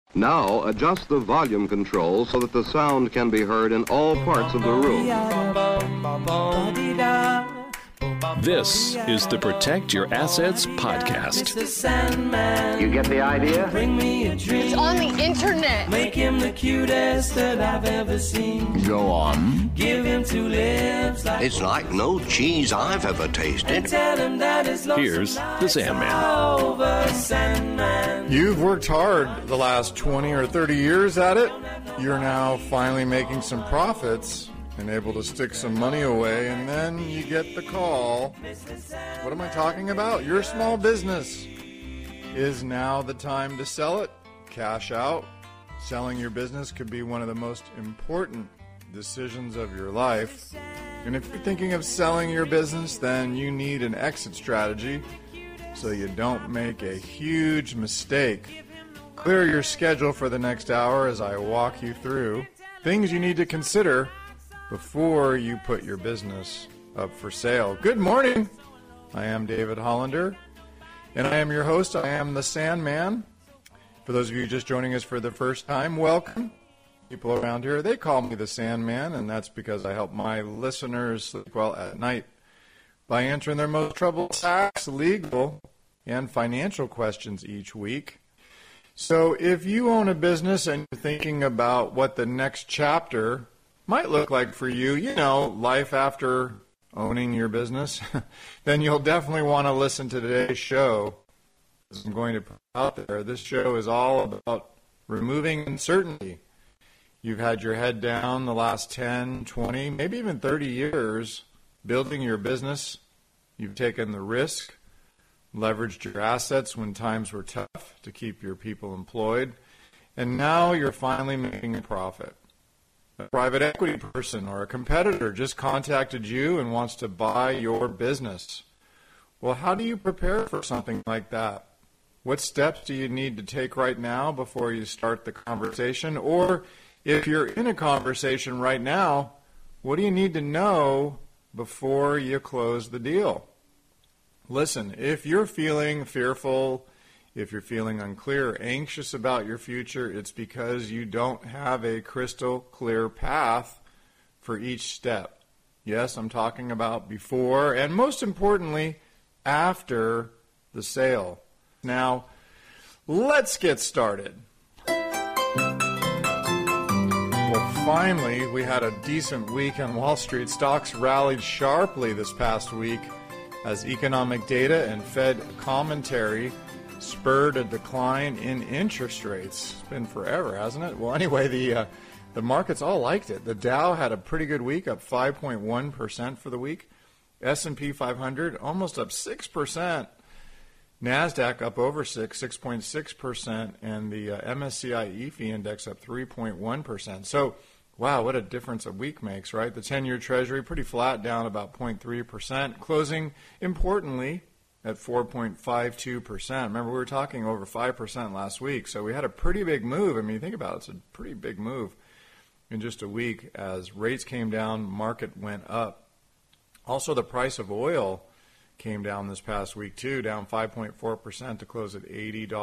Now adjust the volume control so that the sound can be heard in all parts of the room. This is the Protect Your Assets podcast. Mr. Sandman, You get the idea? bring me a dream. It's on the internet. Make him the cutest that I've ever seen. Go on. Give him two lips like It's like no cheese I've ever and tasted. tell him that his lonesome Here's the nights Sandman. are over, Sandman. You've worked hard the last 20 or 30 years at it. You're now finally making some profits and able to stick some money away, and then you get the call. What am I talking about? Your small business. Is now the time to sell it? Cash out? Selling your business could be one of the most important decisions of your life. And if you're thinking of selling your business, then you need an exit strategy so you don't make a huge mistake. Clear your schedule for the next hour as I walk you through things you need to consider before you put your business up for sale. Good morning. I am David Hollander, and I am your host. I am the Sandman. For those of you just joining us for the first time, welcome. People around here, they call me the Sandman, and that's because I help my listeners sleep well at night by answering their most troubled tax, legal, and financial questions each week. So if you own a business and you're thinking about what the next chapter might look like for you, you know, life after owning your business, then you'll definitely want to listen to today's show. As I'm going to put out there, this show is all about removing uncertainty. You've had your head down the last 10, 20, maybe even 30 years building your business. You've taken the risk, leveraged your assets when times were tough to keep your people employed, and now you're finally making a profit. A private equity person or a competitor just contacted you and wants to buy your business. Well, how do you prepare for something like that? What steps do you need to take right now before you start the conversation? Or if you're in a conversation right now, what do you need to know before you close the deal? Listen, if you're feeling fearful, if you're feeling unclear, anxious about your future, it's because you don't have a crystal clear path for each step. Yes, I'm talking about before and most importantly, after the sale. Now, let's get started. Well, finally, we had a decent week on Wall Street. Stocks rallied sharply this past week as economic data and Fed commentary spurred a decline in interest rates. It's been forever, hasn't it? Well, anyway, the markets all liked it. The Dow had a pretty good week, up 5.1% for the week. S&P 500 almost up 6%. NASDAQ up over 6.6%, and the MSCI EAFE index up 3.1%. So, wow, what a difference a week makes, right? The 10-year Treasury pretty flat, down about 0.3%, closing, importantly, at 4.52%. Remember, we were talking over 5% last week, so we had a pretty big move. I mean, think about it, it's a pretty big move in just a week as rates came down, market went up. Also, the price of oil came down this past week, too, down 5.4% to close at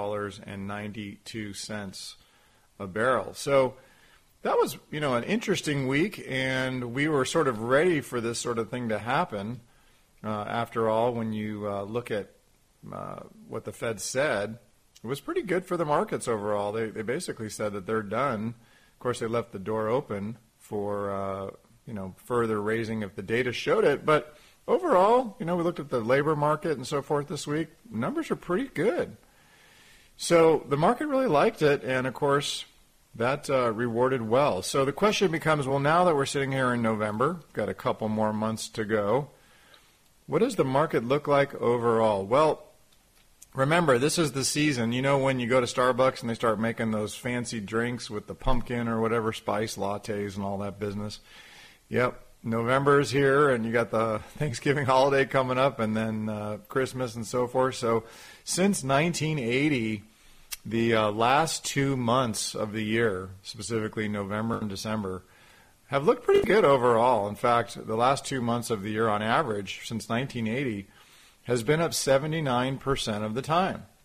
$80.92 a barrel. So that was, an interesting week, and we were sort of ready for this sort of thing to happen. After all, when you look at what the Fed said, it was pretty good for the markets overall. They basically said that they're done. Of course, they left the door open for further raising if the data showed it. But overall, we looked at the labor market and so forth this week. Numbers are pretty good. So the market really liked it, and of course, that rewarded well. So the question becomes, well, now that we're sitting here in November, got a couple more months to go, what does the market look like overall? Well, remember, this is the season. When you go to Starbucks and they start making those fancy drinks with the pumpkin or whatever spice lattes and all that business. Yep, November is here, and you got the Thanksgiving holiday coming up, and then Christmas and so forth. So since 1980, the last 2 months of the year, specifically November and December, have looked pretty good overall. In fact, the last 2 months of the year on average since 1980 has been up 79% of the time.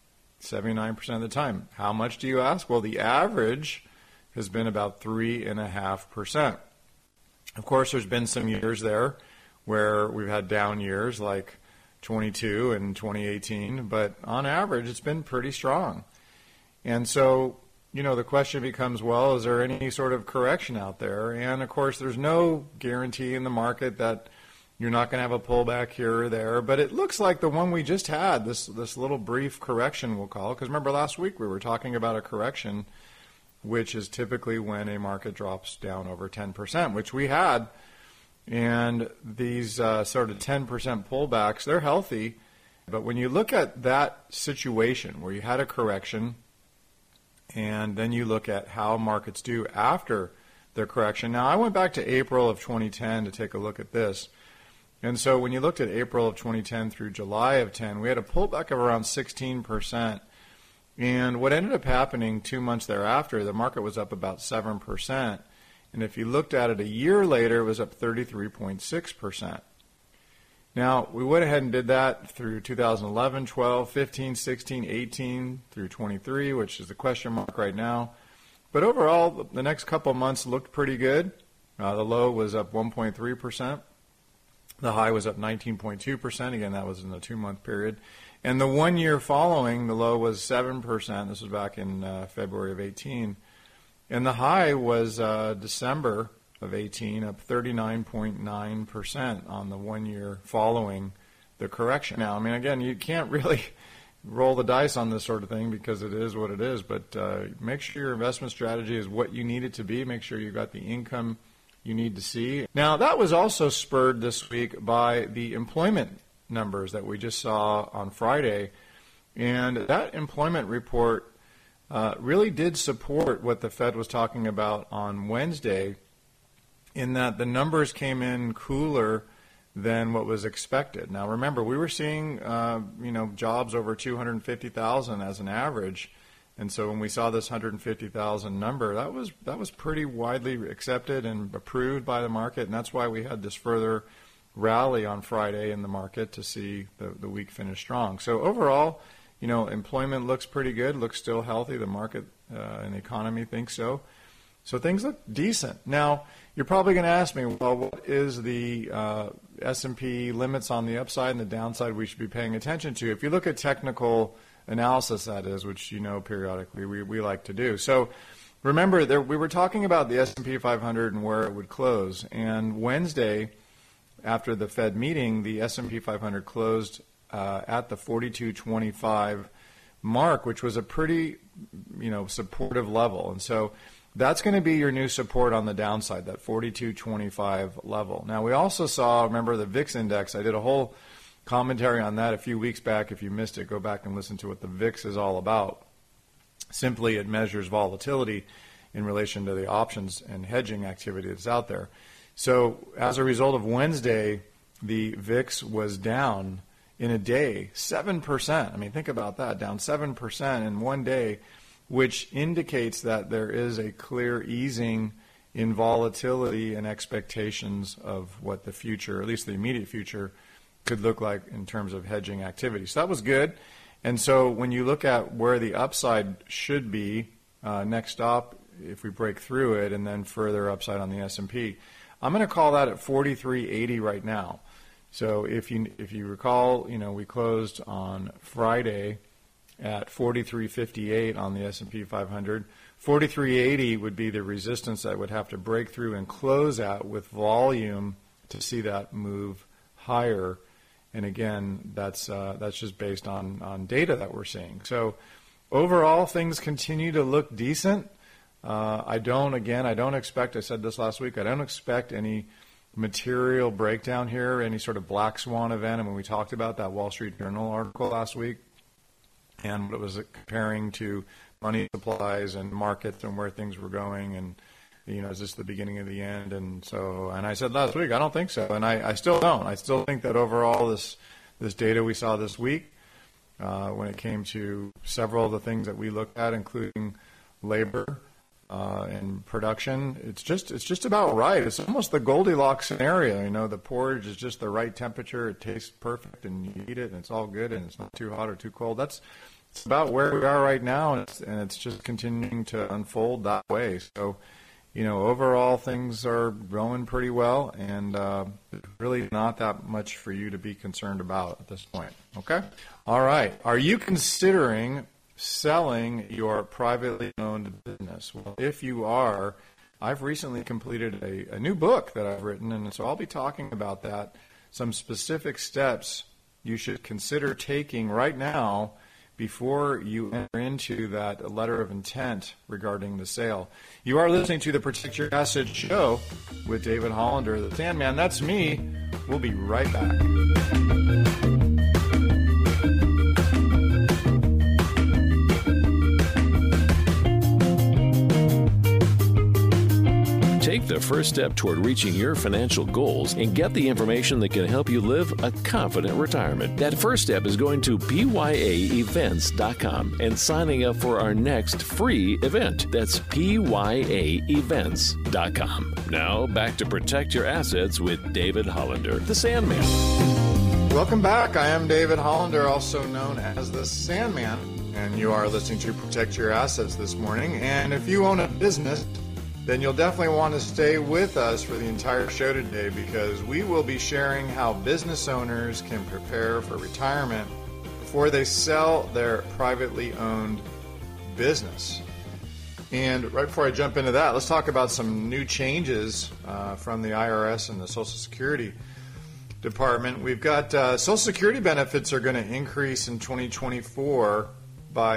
79% of the time. How much do you ask? Well, the average has been about 3.5%. Of course, there's been some years there where we've had down years like 22 and 2018, but on average, it's been pretty strong. And so, the question becomes, well, is there any sort of correction out there? And of course, there's no guarantee in the market that you're not going to have a pullback here or there, but it looks like the one we just had, this little brief correction, we'll call it, because remember last week we were talking about a correction, which is typically when a market drops down over 10%, which we had. And these sort of 10% pullbacks, they're healthy. But when you look at that situation where you had a correction, and then you look at how markets do after their correction. Now, I went back to April of 2010 to take a look at this. And so when you looked at April of 2010 through July of 10, we had a pullback of around 16%. And what ended up happening 2 months thereafter, the market was up about 7%. And if you looked at it a year later, it was up 33.6%. Now, we went ahead and did that through 2011, 12, 15, 16, 18, through 23, which is the question mark right now. But overall, the next couple of months looked pretty good. The low was up 1.3%. The high was up 19.2%. Again, that was in the 2-month period. And the 1 year following, the low was 7%. This was back in February of 18. And the high was December of 18, up 39.9% on the 1 year following the correction. Now, I mean, again, you can't really roll the dice on this sort of thing because it is what it is, but make sure your investment strategy is what you need it to be. Make sure you've got the income you need to see. Now, that was also spurred this week by the employment numbers that we just saw on Friday. And that employment report really did support what the Fed was talking about on Wednesday, in that the numbers came in cooler than what was expected. Now, remember, we were seeing jobs over 250,000 as an average. And so when we saw this 150,000 number, that was pretty widely accepted and approved by the market, and that's why we had this further rally on Friday in the market to see the week finish strong. So overall, employment looks pretty good, looks still healthy. The market and the economy thinks so. So things look decent. Now, you're probably going to ask me, well, what is the S&P limits on the upside and the downside we should be paying attention to? If you look at technical analysis, that is, which periodically we like to do. So remember, we were talking about the S&P 500 and where it would close. And Wednesday, after the Fed meeting, the S&P 500 closed at the 4225 mark, which was a pretty supportive level. And so that's going to be your new support on the downside, that 4225 level. Now, we also saw, remember, the VIX index. I did a whole commentary on that a few weeks back. If you missed it, go back and listen to what the VIX is all about. Simply, it measures volatility in relation to the options and hedging activity that's out there. So as a result of Wednesday, the VIX was down in a day 7%. I mean, think about that, down 7% in one day, which indicates that there is a clear easing in volatility and expectations of what the future, or at least the immediate future, could look like in terms of hedging activity. So that was good. And so when you look at where the upside should be, next stop, if we break through it, and then further upside on the S&P, I'm going to call that at 4380 right now. So if you recall, we closed on Friday at 4358 on the S&P 500. 4380 would be the resistance that would have to break through and close at with volume to see that move higher. And again, that's just based on data that we're seeing. So overall, things continue to look decent. I don't expect, I said this last week, I don't expect any material breakdown here, any sort of black swan event. I mean, we talked about that Wall Street Journal article last week and what it was comparing to money supplies and markets and where things were going, and is this the beginning of the end? And I said last week, I don't think so, and I still don't. I still think that overall this data we saw this week, when it came to several of the things that we looked at, including labor and production, it's just about right. It's almost the Goldilocks scenario. The porridge is just the right temperature. It tastes perfect, and you eat it, and it's all good, and it's not too hot or too cold. That's it's about where we are right now, and it's just continuing to unfold that way. So, overall things are going pretty well, and really not that much for you to be concerned about at this point. Okay? All right. Are you considering selling your privately owned business? Well, if you are, I've recently completed a new book that I've written, and so I'll be talking about that, some specific steps you should consider taking right now before you enter into that letter of intent regarding the sale. You are listening to the Protect Your Assets show with David Hollander, the Sandman. That's me. We'll be right back. Take the first step toward reaching your financial goals and get the information that can help you live a confident retirement. That first step is going to PYAEvents.com and signing up for our next free event. That's PYAEvents.com. Now, back to Protect Your Assets with David Hollander, the Sandman. Welcome back. I am David Hollander, also known as the Sandman, and you are listening to Protect Your Assets this morning. And if you own a business, then you'll definitely want to stay with us for the entire show today, because we will be sharing how business owners can prepare for retirement before they sell their privately owned business. And right before I jump into that, let's talk about some new changes from the IRS and the Social Security Department. We've got Social Security benefits are going to increase in 2024 by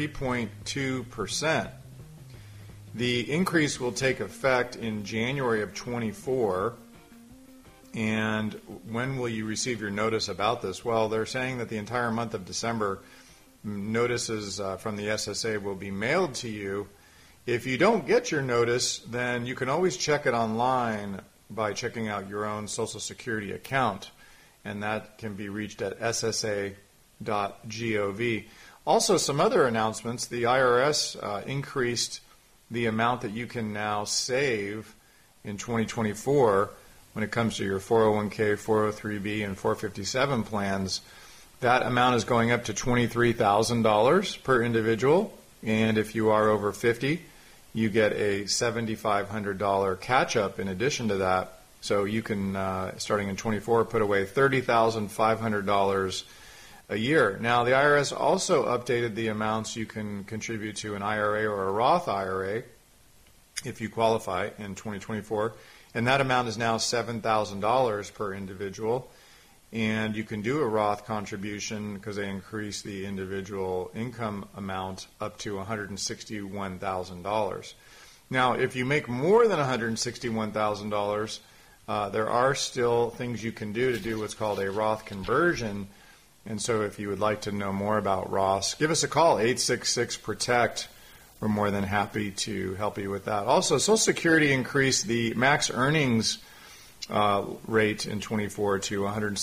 3.2%. The increase will take effect in January of 24. And when will you receive your notice about this? Well, they're saying that the entire month of December, notices from the SSA will be mailed to you. If you don't get your notice, then you can always check it online by checking out your own Social Security account, and that can be reached at ssa.gov. Also, some other announcements. The IRS increased the amount that you can now save in 2024 when it comes to your 401k, 403b, and 457 plans. That amount is going up to $23,000 per individual, and if you are over 50, you get a $7,500 catch-up in addition to that. So you can, starting in 24, put away $30,500 a year. Now, the IRS also updated the amounts you can contribute to an IRA or a Roth IRA if you qualify in 2024, and that amount is now $7,000 per individual. And you can do a Roth contribution because they increase the individual income amount up to $161,000. Now, if you make more than $161,000, there are still things you can do to do what's called a Roth conversion. And so if you would like to know more about Roths, give us a call, 866-PROTECT. We're more than happy to help you with that. Also, Social Security increased the max earnings rate in 24 to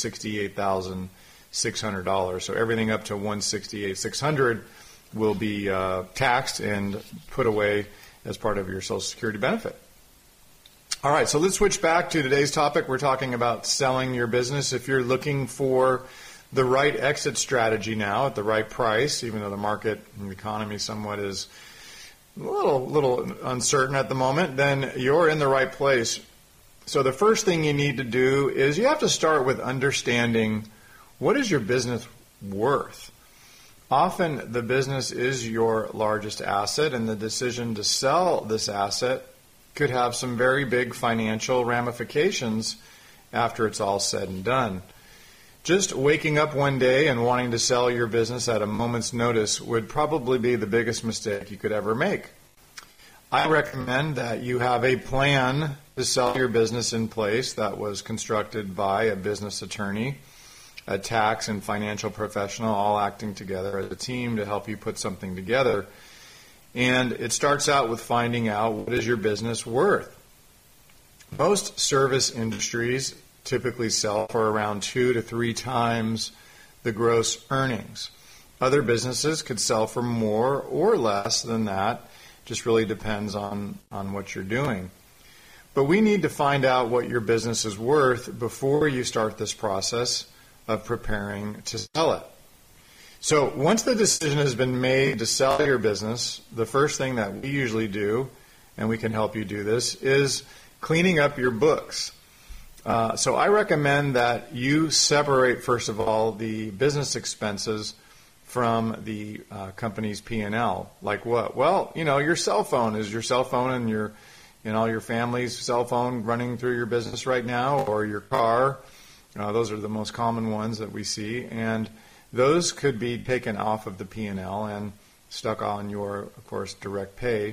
$168,600. So everything up to $168,600 will be taxed and put away as part of your Social Security benefit. All right, so let's switch back to today's topic. We're talking about selling your business. If you're looking for the right exit strategy now at the right price, even though the market and the economy somewhat is a little uncertain at the moment, then you're in the right place. So the first thing you need to do is you have to start with understanding what is your business worth. Often the business is your largest asset, and the decision to sell this asset could have some very big financial ramifications after it's all said and done. Just waking up one day and wanting to sell your business at a moment's notice would probably be the biggest mistake you could ever make. I recommend that you have a plan to sell your business in place that was constructed by a business attorney, a tax and financial professional, all acting together as a team to help you put something together. And it starts out with finding out what is your business worth. Most service industries typically sell for around 2 to 3 times the gross earnings. Other businesses could sell for more or less than that. Just really depends on what you're doing. But we need to find out what your business is worth before you start this process of preparing to sell it. So once the decision has been made to sell your business, the first thing that we usually do, and we can help you do this, is cleaning up your books. So I recommend that you separate, first of all, the business expenses from the company's P&L. Like what? Well, your cell phone. Is your cell phone and all your family's cell phone running through your business right now, or your car? Those are the most common ones that we see, and those could be taken off of the P&L and stuck on your, of course, direct pay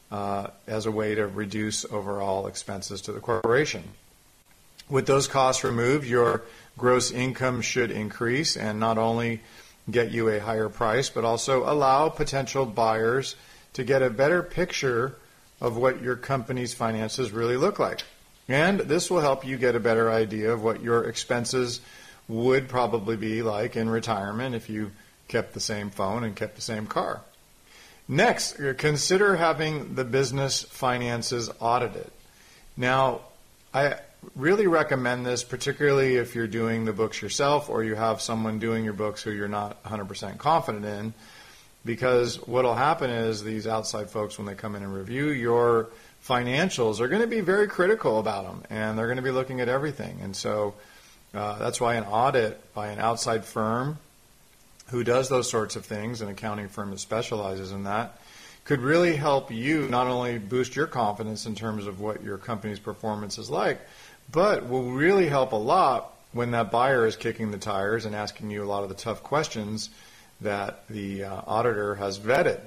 as a way to reduce overall expenses to the corporation. With those costs removed, your gross income should increase and not only get you a higher price, but also allow potential buyers to get a better picture of what your company's finances really look like. And this will help you get a better idea of what your expenses would probably be like in retirement if you kept the same phone and kept the same car. Next, consider having the business finances audited. Now, I really recommend this, particularly if you're doing the books yourself or you have someone doing your books who you're not 100% confident in, because what will happen is these outside folks, when they come in and review your financials, are going to be very critical about them, and they're going to be looking at everything. And so that's why an audit by an outside firm who does those sorts of things, an accounting firm that specializes in that, could really help you not only boost your confidence in terms of what your company's performance is like, but will really help a lot when that buyer is kicking the tires and asking you a lot of the tough questions that the auditor has vetted.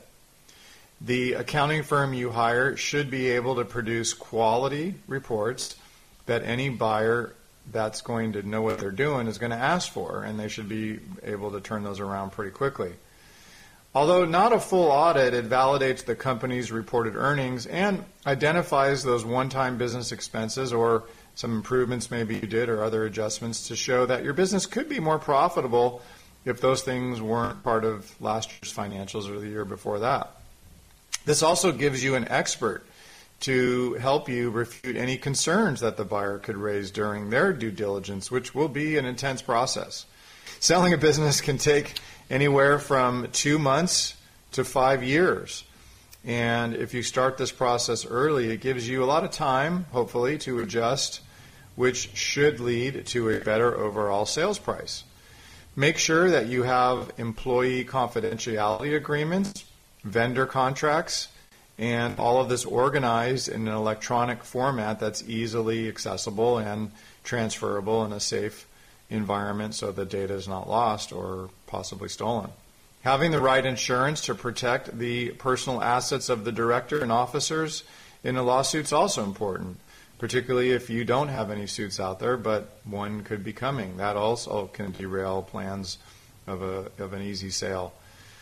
The accounting firm you hire should be able to produce quality reports that any buyer that's going to know what they're doing is going to ask for, and they should be able to turn those around pretty quickly. Although not a full audit, it validates the company's reported earnings and identifies those one-time business expenses or some improvements maybe you did or other adjustments to show that your business could be more profitable if those things weren't part of last year's financials or the year before that. This also gives you an expert to help you refute any concerns that the buyer could raise during their due diligence, which will be an intense process. Selling a business can take anywhere from 2 months to 5 years. And if you start this process early, it gives you a lot of time, hopefully, to adjust, which should lead to a better overall sales price. Make sure that you have employee confidentiality agreements, vendor contracts, and all of this organized in an electronic format that's easily accessible and transferable in a safe environment so the data is not lost or possibly stolen. Having the right insurance to protect the personal assets of the director and officers in a lawsuit is also important, particularly if you don't have any suits out there, but one could be coming. That also can derail plans of an easy sale.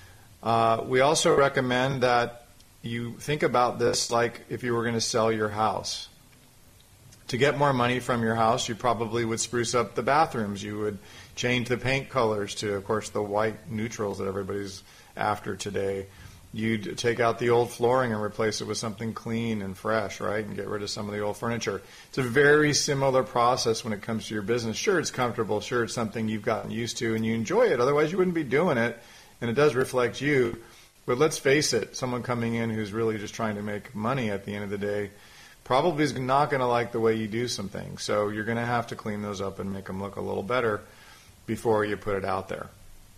We also recommend that you think about this like if you were going to sell your house. To get more money from your house, you probably would spruce up the bathrooms. You would change the paint colors to, of course, the white neutrals that everybody's after today. You'd take out the old flooring and replace it with something clean and fresh, right, and get rid of some of the old furniture. It's a very similar process when it comes to your business. Sure, it's comfortable. Sure, it's something you've gotten used to and you enjoy it. Otherwise, you wouldn't be doing it, and it does reflect you. But let's face it, someone coming in who's really just trying to make money at the end of the day probably is not going to like the way you do some things. So you're going to have to clean those up and make them look a little better before you put it out there.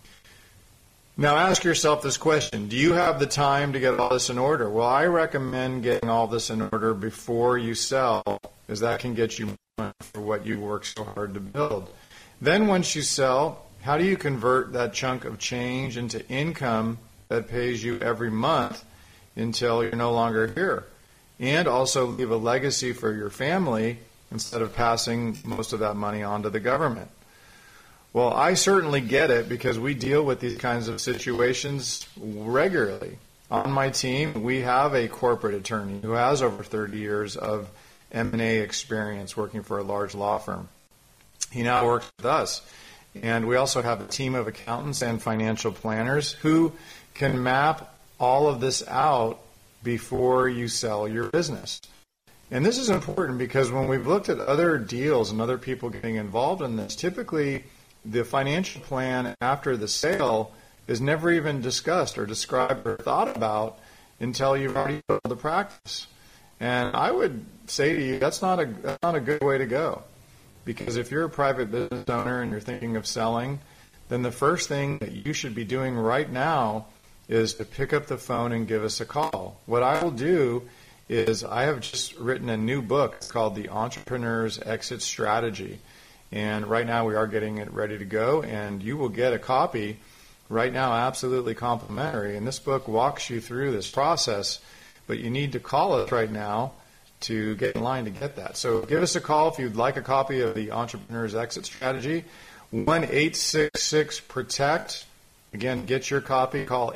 Now ask yourself this question: do you have the time to get all this in order? Well, I recommend getting all this in order before you sell, as that can get you money for what you work so hard to build. Then once you sell, how do you convert that chunk of change into income that pays you every month until you're no longer here? And also leave a legacy for your family instead of passing most of that money on to the government. Well, I certainly get it because we deal with these kinds of situations regularly. On my team, we have a corporate attorney who has over 30 years of M&A experience working for a large law firm. He now works with us. And we also have a team of accountants and financial planners who can map all of this out before you sell your business. And this is important because when we've looked at other deals and other people getting involved in this, typically the financial plan after the sale is never even discussed or described or thought about until you've already put the practice. And I would say to you, that's not a good way to go. Because if you're a private business owner and you're thinking of selling, then the first thing that you should be doing right now is to pick up the phone and give us a call. What I will do is I have just written a new book. It's called The Entrepreneur's Exit Strategy. And right now we are getting it ready to go, and you will get a copy right now absolutely complimentary. And this book walks you through this process, but you need to call us right now to get in line to get that. So give us a call if you'd like a copy of The Entrepreneur's Exit Strategy. 1-866-PROTECT. Again, get your copy. Call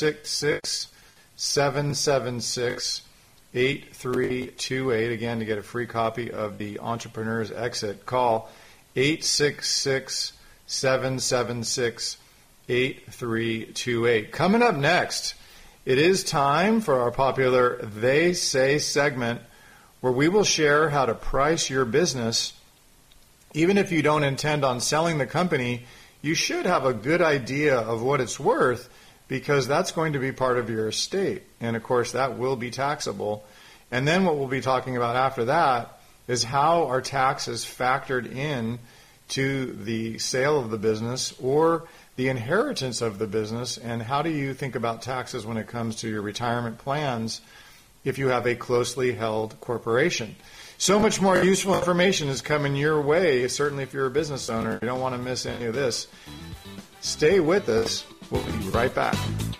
866-776-8328. Again, to get a free copy of The Entrepreneur's Exit, call 866-776-8328. Coming up next, it is time for our popular They Say segment, where we will share how to price your business. Even if you don't intend on selling the company, you should have a good idea of what it's worth, because that's going to be part of your estate. And of course, that will be taxable. And then what we'll be talking about after that is how are taxes factored in to the sale of the business or the inheritance of the business, and how do you think about taxes when it comes to your retirement plans if you have a closely held corporation. So much more useful information is coming your way, certainly if you're a business owner. You don't want to miss any of this. Stay with us. We'll be right back.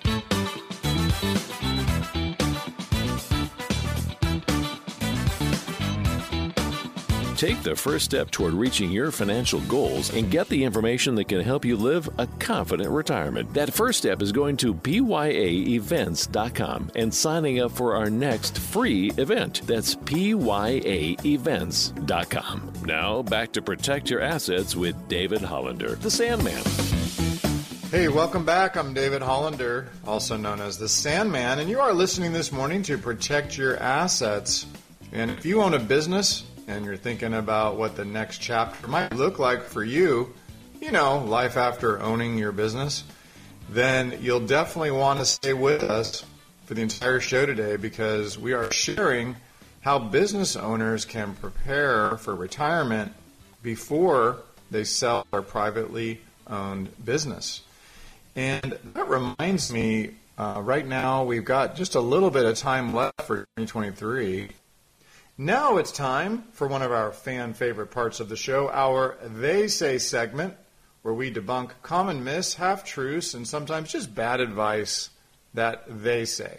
Take the first step toward reaching your financial goals and get the information that can help you live a confident retirement. That first step is going to PYAEvents.com and signing up for our next free event. That's PYAEvents.com. Now, back to Protect Your Assets with David Hollander, the Sandman. Hey, welcome back. I'm David Hollander, also known as the Sandman, and you are listening this morning to Protect Your Assets. And if you own a business and you're thinking about what the next chapter might look like for you, life after owning your business, then you'll definitely want to stay with us for the entire show today, because we are sharing how business owners can prepare for retirement before they sell their privately owned business. And that reminds me, right now we've got just a little bit of time left for 2023. Now it's time for one of our fan favorite parts of the show, our They Say segment, where we debunk common myths, half-truths, and sometimes just bad advice that they say.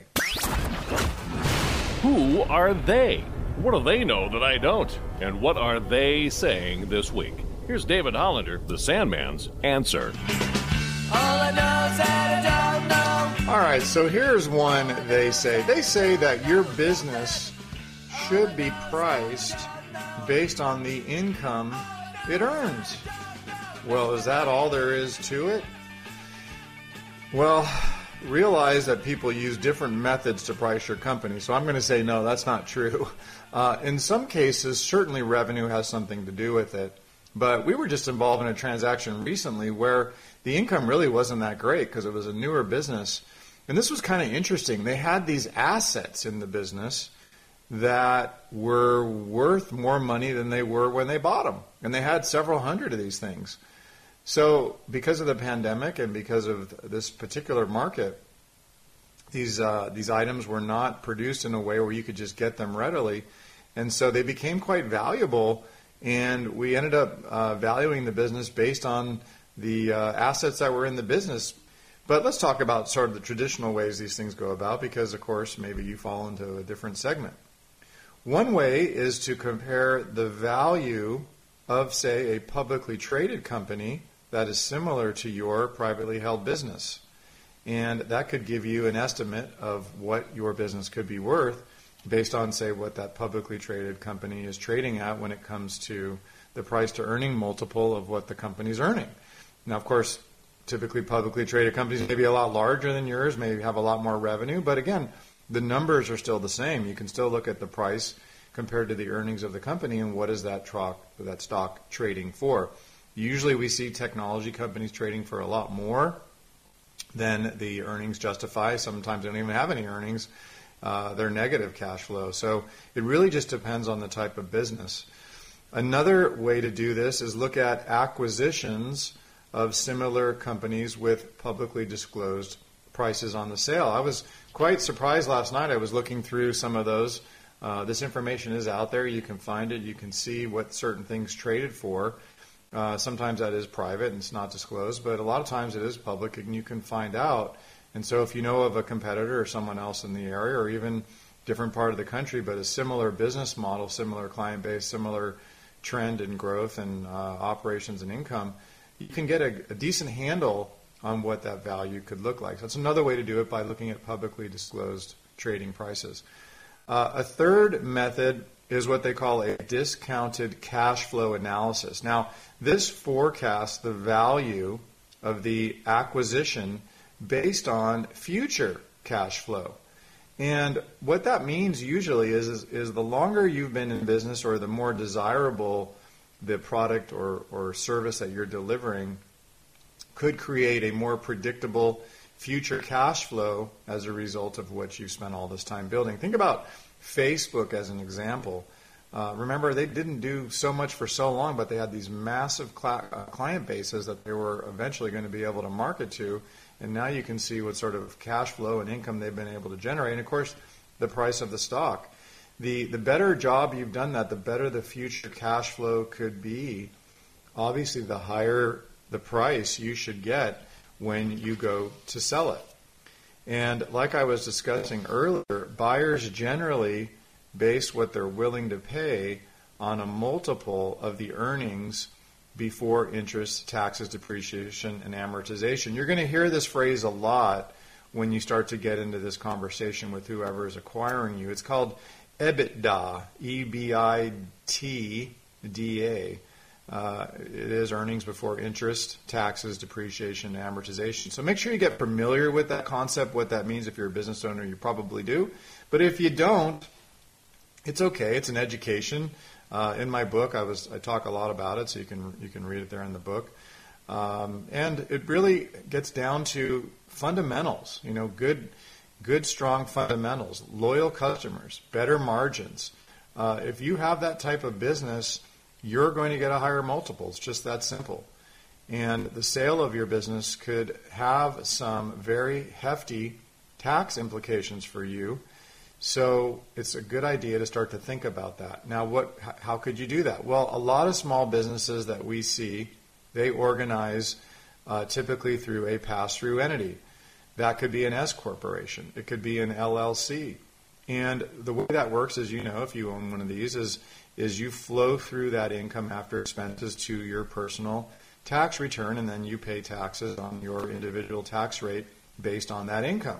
Who are they? What do they know that I don't? And what are they saying this week? Here's David Hollander, the Sandman's answer. All I know is that I don't know. All right, so here's one they say. They say that your business should be priced based on the income it earns. Well, is that all there is to it? Well, realize that people use different methods to price your company. So I'm going to say no, that's not true. In some cases, certainly revenue has something to do with it. But we were just involved in a transaction recently where the income really wasn't that great because it was a newer business. And this was kind of interesting. They had these assets in the business that were worth more money than they were when they bought them. And they had several hundred of these things. So because of the pandemic and because of this particular market, these items were not produced in a way where you could just get them readily. And so they became quite valuable, and we ended up valuing the business based on the assets that were in the business. But let's talk about sort of the traditional ways these things go about, because, of course, maybe you fall into a different segment. One way is to compare the value of, say, a publicly traded company that is similar to your privately held business. And that could give you an estimate of what your business could be worth based on, say, what that publicly traded company is trading at when it comes to the price to earning multiple of what the company's earning. Now, of course, typically publicly traded companies may be a lot larger than yours, maybe have a lot more revenue, but again, the numbers are still the same. You can still look at the price compared to the earnings of the company and what is that stock trading for. Usually we see technology companies trading for a lot more then the earnings justify. Sometimes they don't even have any earnings. They're negative cash flow. So it really just depends on the type of business. Another way to do this is look at acquisitions of similar companies with publicly disclosed prices on the sale. I was quite surprised last night. I was looking through some of those. This information is out there. You can find it. You can see what certain things traded for. Sometimes that is private and it's not disclosed, but a lot of times it is public and you can find out. And so if you know of a competitor or someone else in the area or even different part of the country, but a similar business model, similar client base, similar trend in growth and operations and income, you can get a decent handle on what that value could look like. So that's another way to do it, by looking at publicly disclosed trading prices. A third method is what they call a discounted cash flow analysis. Now, this forecasts the value of the acquisition based on future cash flow. And what that means usually is the longer you've been in business, or the more desirable the product or service that you're delivering, could create a more predictable future cash flow as a result of what you've spent all this time building. Think about Facebook as an example. Remember, they didn't do so much for so long, but they had these massive client bases that they were eventually going to be able to market to. And now you can see what sort of cash flow and income they've been able to generate. And, of course, the price of the stock. The better job you've done that, the better the future cash flow could be. Obviously, the higher the price you should get when you go to sell it. And like I was discussing earlier, buyers generally base what they're willing to pay on a multiple of the earnings before interest, taxes, depreciation, and amortization. You're going to hear this phrase a lot when you start to get into this conversation with whoever is acquiring you. It's called EBITDA, E-B-I-T-D-A. It is earnings before interest, taxes, depreciation, and amortization. So make sure you get familiar with that concept, what that means. If you're a business owner, you probably do. But if you don't, it's okay. It's an education. In my book, I talk a lot about it, so you can read it there in the book. And it really gets down to fundamentals. Good, strong fundamentals, loyal customers, better margins. If you have that type of business, you're going to get a higher multiple. It's just that simple. And the sale of your business could have some very hefty tax implications for you. So it's a good idea to start to think about that. Now, how could you do that? Well, a lot of small businesses that we see, they organize typically through a pass-through entity. That could be an S corporation. It could be an LLC. And the way that works, as you know, if you own one of these, is you flow through that income after expenses to your personal tax return, and then you pay taxes on your individual tax rate based on that income.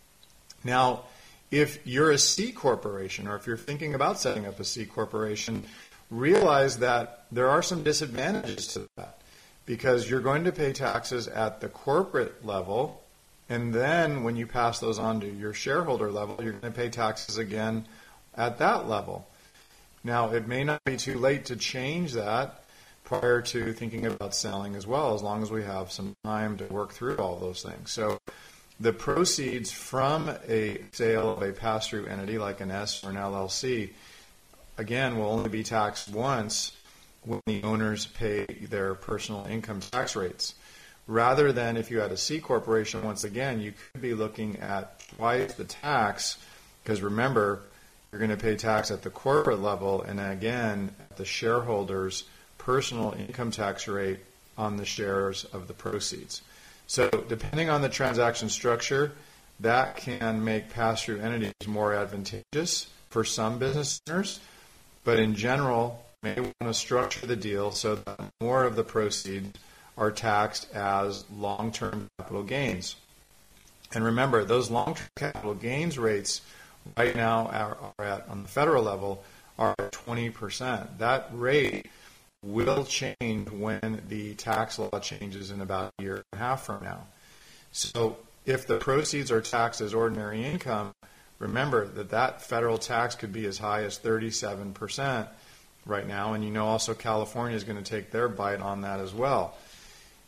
Now, if you're a C corporation, or if you're thinking about setting up a C corporation, realize that there are some disadvantages to that, because you're going to pay taxes at the corporate level, and then when you pass those on to your shareholder level, you're going to pay taxes again at that level. Now, it may not be too late to change that prior to thinking about selling as well, as long as we have some time to work through all those things. So the proceeds from a sale of a pass-through entity like an S or an LLC, again, will only be taxed once when the owners pay their personal income tax rates. Rather than if you had a C corporation, once again, you could be looking at twice the tax, because remember, you're going to pay tax at the corporate level and again at the shareholders' personal income tax rate on the shares of the proceeds. So depending on the transaction structure, that can make pass-through entities more advantageous for some business owners, but in general, you may want to structure the deal so that more of the proceeds are taxed as long-term capital gains. And remember, those long-term capital gains rates right now are at, on the federal level, are at 20%. That rate will change when the tax law changes in about a year and a half from now. So if the proceeds are taxed as ordinary income, remember that federal tax could be as high as 37% right now, and also California is going to take their bite on that as well.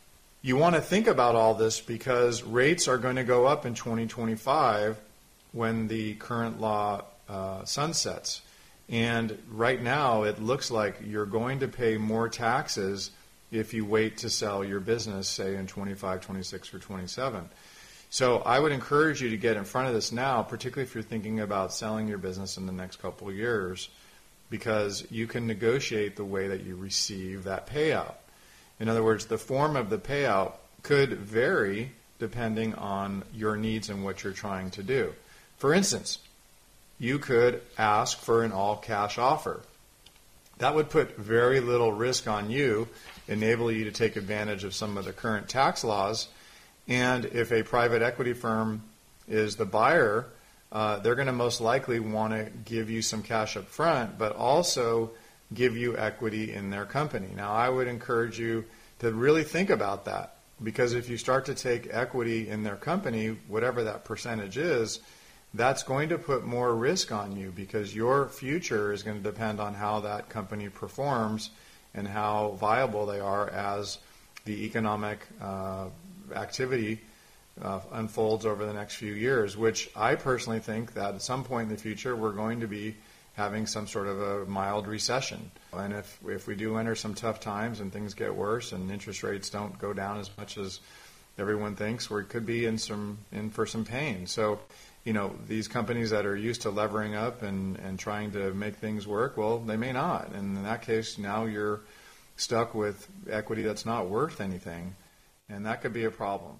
you want to think about all this because rates are going to go up in 2025 when the current law sunsets. And right now, it looks like you're going to pay more taxes if you wait to sell your business, say in 25, 26, or 27. So I would encourage you to get in front of this now, particularly if you're thinking about selling your business in the next couple of years, because you can negotiate the way that you receive that payout. In other words, the form of the payout could vary depending on your needs and what you're trying to do. For instance, you could ask for an all-cash offer. That would put very little risk on you, enable you to take advantage of some of the current tax laws. And if a private equity firm is the buyer, they're going to most likely want to give you some cash up front, but also give you equity in their company. Now, I would encourage you to really think about that, because if you start to take equity in their company, whatever that percentage is, that's going to put more risk on you, because your future is going to depend on how that company performs and how viable they are as the economic activity unfolds over the next few years, which I personally think that at some point in the future we're going to be having some sort of a mild recession. And if we do enter some tough times and things get worse and interest rates don't go down as much as everyone thinks, we could be in for some pain. So, these companies that are used to levering up and trying to make things work, well, they may not. And in that case, now you're stuck with equity that's not worth anything, and that could be a problem.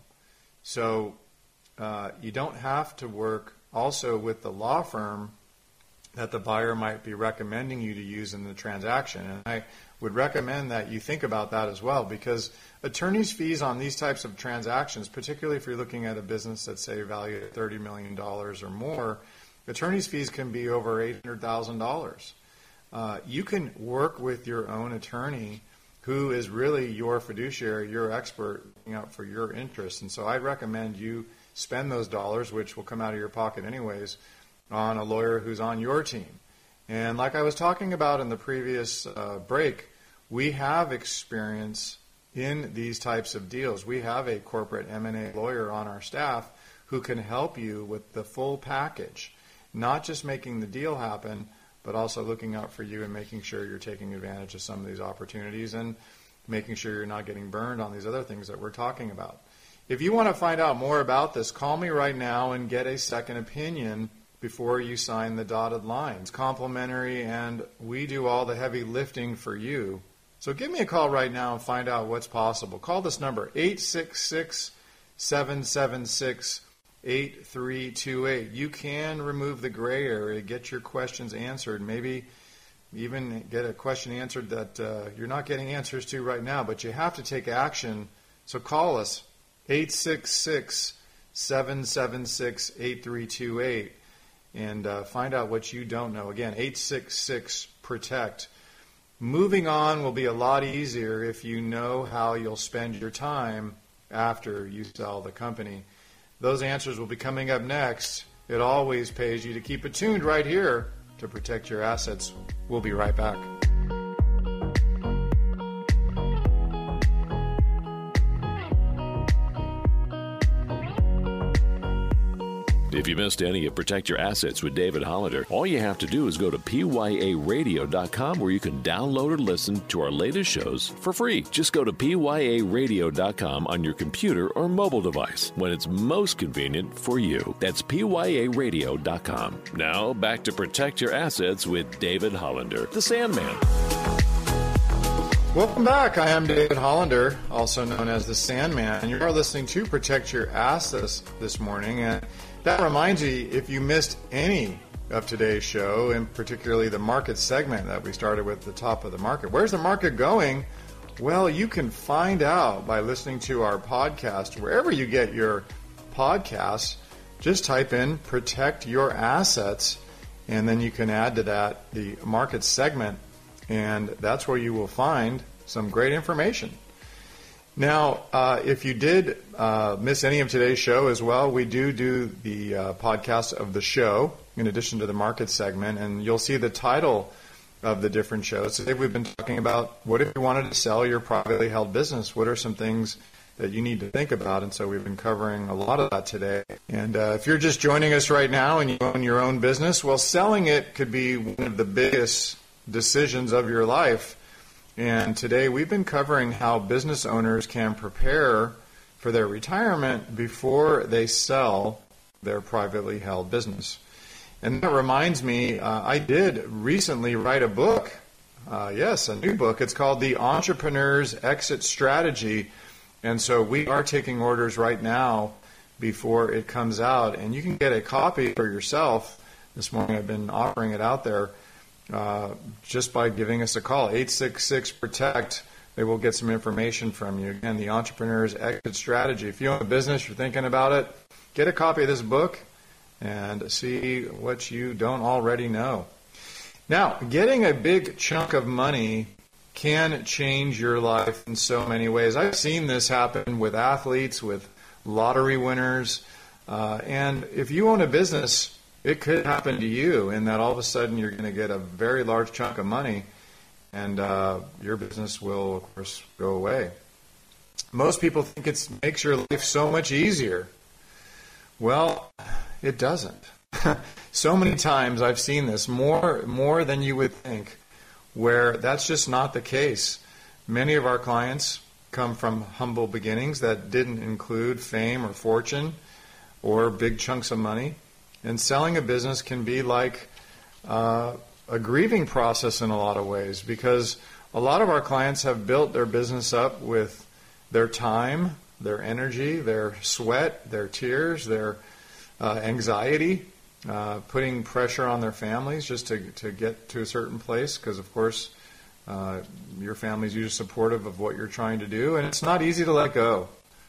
So you don't have to work also with the law firm that the buyer might be recommending you to use in the transaction. And I would recommend that you think about that as well, because attorney's fees on these types of transactions, particularly if you're looking at a business that's, say, valued at $30 million or more, attorney's fees can be over $800,000. You can work with your own attorney who is really your fiduciary, your expert, looking out for your interests. And so I'd recommend you spend those dollars, which will come out of your pocket anyways, on a lawyer who's on your team. And like I was talking about in the previous break, we have experience in these types of deals. We have a corporate M&A lawyer on our staff who can help you with the full package, not just making the deal happen, but also looking out for you and making sure you're taking advantage of some of these opportunities and making sure you're not getting burned on these other things that we're talking about. If you want to find out more about this, call me right now and get a second opinion before you sign the dotted line. It's complimentary, and we do all the heavy lifting for you. So give me a call right now and find out what's possible. Call this number, 866-776-8328. You can remove the gray area, get your questions answered, maybe even get a question answered that you're not getting answers to right now, but you have to take action. So call us, 866-776-8328, and find out what you don't know. Again, 866-PROTECT. Moving on will be a lot easier if you know how you'll spend your time after you sell the company. Those answers will be coming up next. It always pays you to keep it tuned right here to protect your assets. We'll be right back. If you missed any of Protect Your Assets with David Hollander, all you have to do is go to pyaradio.com, where you can download or listen to our latest shows for free. Just go to pyaradio.com on your computer or mobile device when it's most convenient for you. That's pyaradio.com. Now, back to Protect Your Assets with David Hollander, the Sandman. Welcome back. I am David Hollander, also known as the Sandman, and you are listening to Protect Your Assets this morning. And that reminds me, if you missed any of today's show, and particularly the market segment that we started with, the top of the market, where's the market going? Well, you can find out by listening to our podcast. Wherever you get your podcasts, just type in Protect Your Assets, and then you can add to that the market segment, and that's where you will find some great information. Now, if you did miss any of today's show as well, we do the podcast of the show in addition to the market segment, and you'll see the title of the different shows. Today we've been talking about what if you wanted to sell your privately held business? What are some things that you need to think about. And so we've been covering a lot of that today. And if you're just joining us right now and you own your own business, well, selling it could be one of the biggest decisions of your life. And today we've been covering how business owners can prepare for their retirement before they sell their privately held business. And that reminds me, I did recently write a book. Yes, a new book. It's called The Entrepreneur's Exit Strategy. And so we are taking orders right now before it comes out. And you can get a copy for yourself. This morning I've been offering it out there just by giving us a call, 866-PROTECT. They will get some information from you. Again, The Entrepreneur's Exit Strategy. If you own a business, you're thinking about it, get a copy of this book and see what you don't already know. Now, getting a big chunk of money can change your life in so many ways. I've seen this happen with athletes, with lottery winners, and if you own a business, it could happen to you in that all of a sudden you're going to get a very large chunk of money, and your business will, of course, go away. Most people think it makes your life so much easier. Well, it doesn't. So many times I've seen this, more than you would think, where that's just not the case. Many of our clients come from humble beginnings that didn't include fame or fortune or big chunks of money. And selling a business can be like a grieving process in a lot of ways, because a lot of our clients have built their business up with their time, their energy, their sweat, their tears, their anxiety, putting pressure on their families just to get to a certain place, because, of course, your family's usually supportive of what you're trying to do, and it's not easy to let go.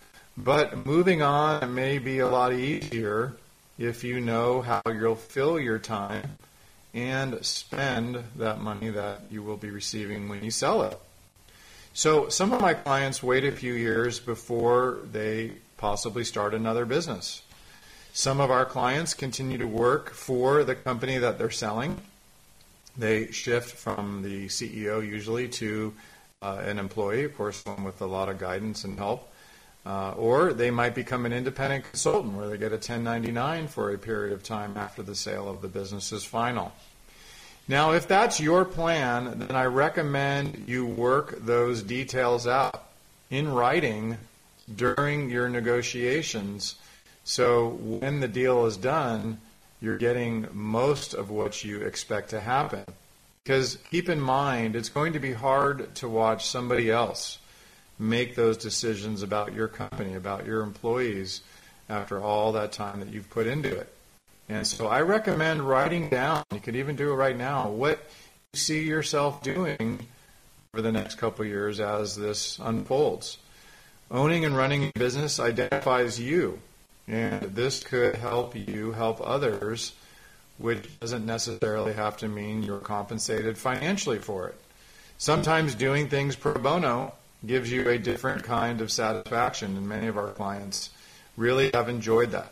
But moving on may be a lot easier if you know how you'll fill your time and spend that money that you will be receiving when you sell it. So some of my clients wait a few years before they possibly start another business. Some of our clients continue to work for the company that they're selling. They shift from the CEO usually to an employee, of course, one with a lot of guidance and help. Or they might become an independent consultant where they get a 1099 for a period of time after the sale of the business is final. Now, if that's your plan, then I recommend you work those details out in writing during your negotiations, so when the deal is done, you're getting most of what you expect to happen. Because keep in mind, it's going to be hard to watch somebody else make those decisions about your company, about your employees, after all that time that you've put into it. And so I recommend writing down, you could even do it right now, what you see yourself doing for the next couple of years as this unfolds. Owning and running a business identifies you, and this could help you help others, which doesn't necessarily have to mean you're compensated financially for it. Sometimes doing things pro bono gives you a different kind of satisfaction, and many of our clients really have enjoyed that.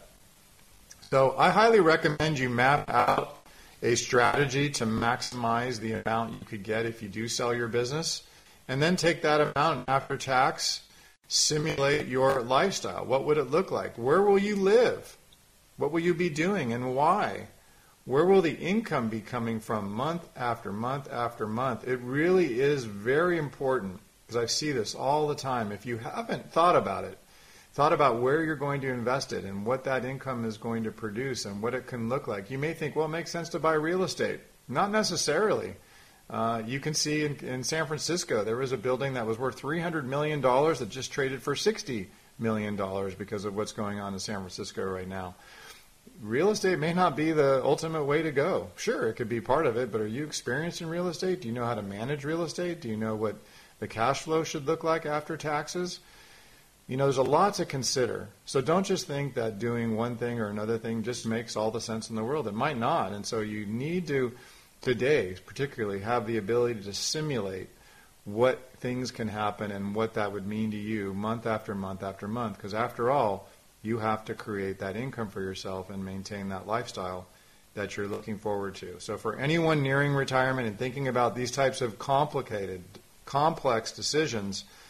So I highly recommend you map out a strategy to maximize the amount you could get if you do sell your business, and then take that amount after tax, simulate your lifestyle. What would it look like? Where will you live? What will you be doing and why? Where will the income be coming from month after month after month? It really is very important, because I see this all the time. If you haven't thought about it, thought about where you're going to invest it and what that income is going to produce and what it can look like, you may think, well, it makes sense to buy real estate. Not necessarily. You can see in San Francisco, there was a building that was worth $300 million that just traded for $60 million because of what's going on in San Francisco right now. Real estate may not be the ultimate way to go. Sure, it could be part of it, but are you experienced in real estate? Do you know how to manage real estate? Do you know what the cash flow should look like after taxes? You know, there's a lot to consider. So don't just think that doing one thing or another thing just makes all the sense in the world. It might not. And so you need to, today particularly, have the ability to simulate what things can happen and what that would mean to you month after month after month. Because after all, you have to create that income for yourself and maintain that lifestyle that you're looking forward to. So for anyone nearing retirement and thinking about these types of complicated, complex decisions,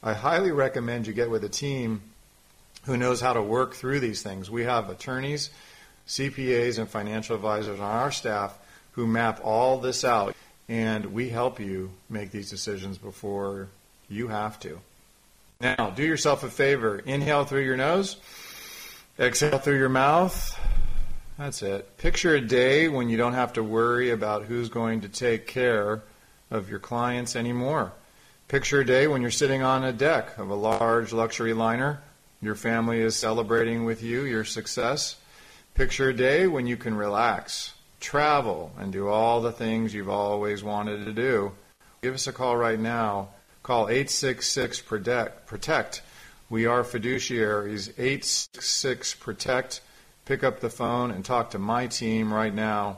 I highly recommend you get with a team who knows how to work through these things. We have attorneys, CPAs, and financial advisors on our staff who map all this out, and we help you make these decisions before you have to. Now, do yourself a favor. Inhale through your nose. Exhale through your mouth. That's it. Picture a day when you don't have to worry about who's going to take care of your clients anymore. Picture a day when you're sitting on a deck of a large luxury liner. Your family is celebrating with you your success. Picture a day when you can relax, travel, and do all the things you've always wanted to do. Give us a call right now. Call 866-PROTECT. We are fiduciaries. 866-PROTECT. Pick up the phone and talk to my team right now.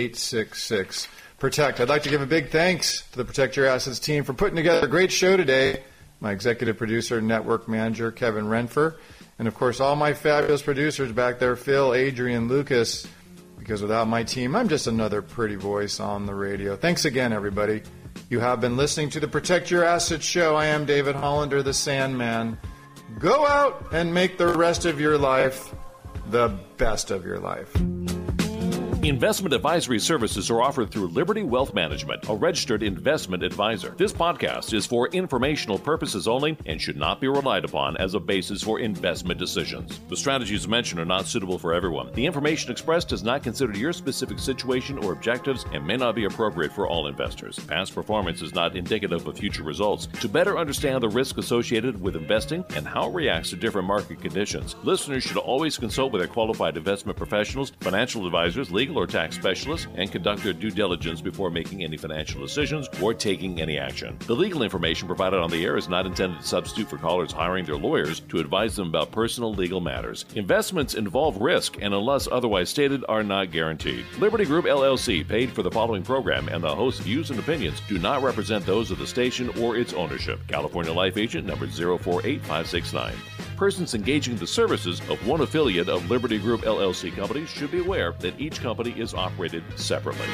866-PROTECT. I'd like to give a big thanks to the Protect Your Assets team for putting together a great show today. My executive producer, network manager, Kevin Renfer. And, of course, all my fabulous producers back there, Phil, Adrian, Lucas, because without my team, I'm just another pretty voice on the radio. Thanks again, everybody. You have been listening to the Protect Your Assets show. I am David Hollander, the Sandman. Go out and make the rest of your life the best of your life. Investment advisory services are offered through Liberty Wealth Management, a registered investment advisor. This podcast is for informational purposes only and should not be relied upon as a basis for investment decisions. The strategies mentioned are not suitable for everyone. The information expressed does not consider your specific situation or objectives and may not be appropriate for all investors. Past performance is not indicative of future results. To better understand the risk associated with investing and how it reacts to different market conditions, listeners should always consult with their qualified investment professionals, financial advisors, legal or tax specialists, and conduct their due diligence before making any financial decisions or taking any action. The legal information provided on the air is not intended to substitute for callers hiring their lawyers to advise them about personal legal matters. Investments involve risk and, unless otherwise stated, are not guaranteed. Liberty Group LLC paid for the following program, and the host's views and opinions do not represent those of the station or its ownership. California Life Agent number 048569. Persons engaging the services of one affiliate of Liberty Group LLC companies should be aware that each company is operated separately.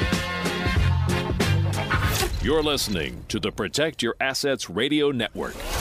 You're listening to the Protect Your Assets Radio Network.